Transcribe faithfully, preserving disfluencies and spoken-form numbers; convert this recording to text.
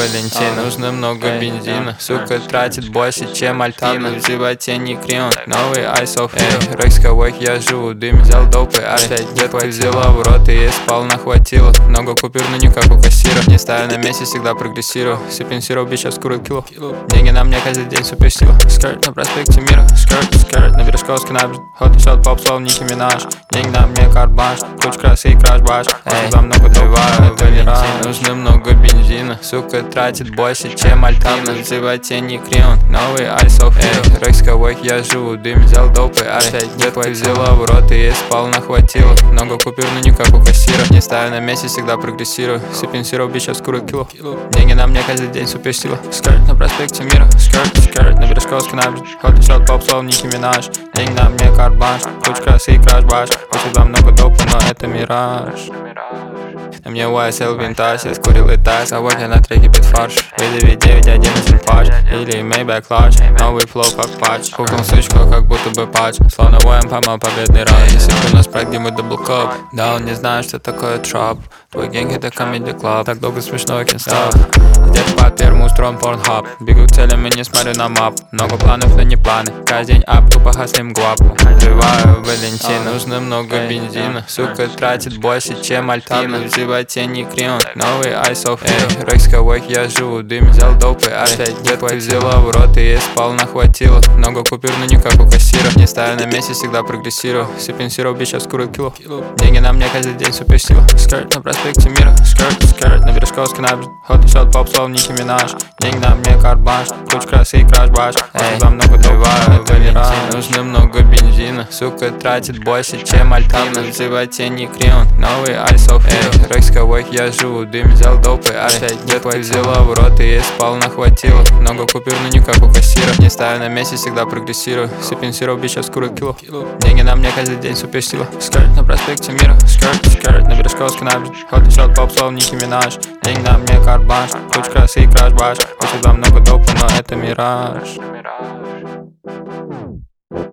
Валентин. Нужно много бензина, сука тратит больше, чем Альтина. В животе не крион, новый Ice of Hell. Рекс кавой, я живу, дым взял допы. Опять детка взяла в рот и сполна хватило. Много купюр, но не как у кассира. Не ставя на месте, всегда прогрессирую. Сипин сироп, бич, скурил кило. Деньги на мне каждый день суперсила. Скорт на проспекте мира, скорт, скорт на Бережковской набережной. Hot shot, поп, слов, Ники Минаж. Деньги на мне карт-банш, куча красы и краш-баш. Эй, много добавляю, Валентин. Нужно много бензина, сука тратит больше, чем Альтина. В животе не крион, новый Ice of Hell. Рекс кавой, я живу, дым взял допы. Опять детка взяла в рот и сполна хватило. Много купюр, но не как у кассира. Не ставя на месте, всегда прогрессирую. Сипин сироп, бич, скурил кило. Деньги на мне каждый день суперсила. Скорт на проспекте мира, скорт, скорт на Бережковской набережной. Hot shot, поп, слов, Ники Минаж. Деньги на мне карт-банш, куча красы и краш-баш. У тебя много допа, но это мираж. На мне уай эс эл винтаж, я скурил и так. Сегодня на треке битфарш. девять девять одиннадцать патч или Maybach Clutch. Новый флоу как патч. Хукнул сучку, как будто бы патч. Словно воем поймал победный раунд. Если у нас проект, где мы даблкоп. Да, он не знает, что такое троп. Твой гэнг это comedy club. Так долго смешно, I can't stop. Где-то под первым устроен порнхаб. Бегу к целям и не смотрю на мап. Много планов, но не планы. Каждый день ап, тупо хаслим гуапу. Живаю Валентин. Нужно много бензина, сука тратит больше, чем Альтина. В животе не крион, новый Ice of Hell. Рекс кавой, я живу, дым взял допы. Опять детка взяла в рот и сполна хватило. Много купюр, но не как у кассира. Не ставя на месте, всегда прогрессирую. Сипин сироп, бич, скурил кило. Деньги на мне каждый день суперсила. Скорт на проспекте мира, скорт, скорт на Бережковской набережной. Hot shot, поп, слов, Ники Минаж. Деньги на мне карт-банш, куча красы и краш-баш. Эй, вам много добавляю, Валентин. Нужно много бензина, сука тратит больше, чем Альтина. В животе не крион, новый Ice of Hell. Рекс кавой, я живу, дым взял допы. Опять детка взяла в рот и сполна хватило. Много купюр, но не как у кассира. Не ставя на месте, всегда прогрессирую. Сипин сироп, бич, скурил кило. Деньги на мне каждый день суперсила. Скорт на проспекте мира, скорт, скорт на Бережковской набережной. Hot shot, поп, слов, Ники Минаж. Деньги на мне карт-банш, куча красы и краш-баш. У тебя много допа, но это мираж.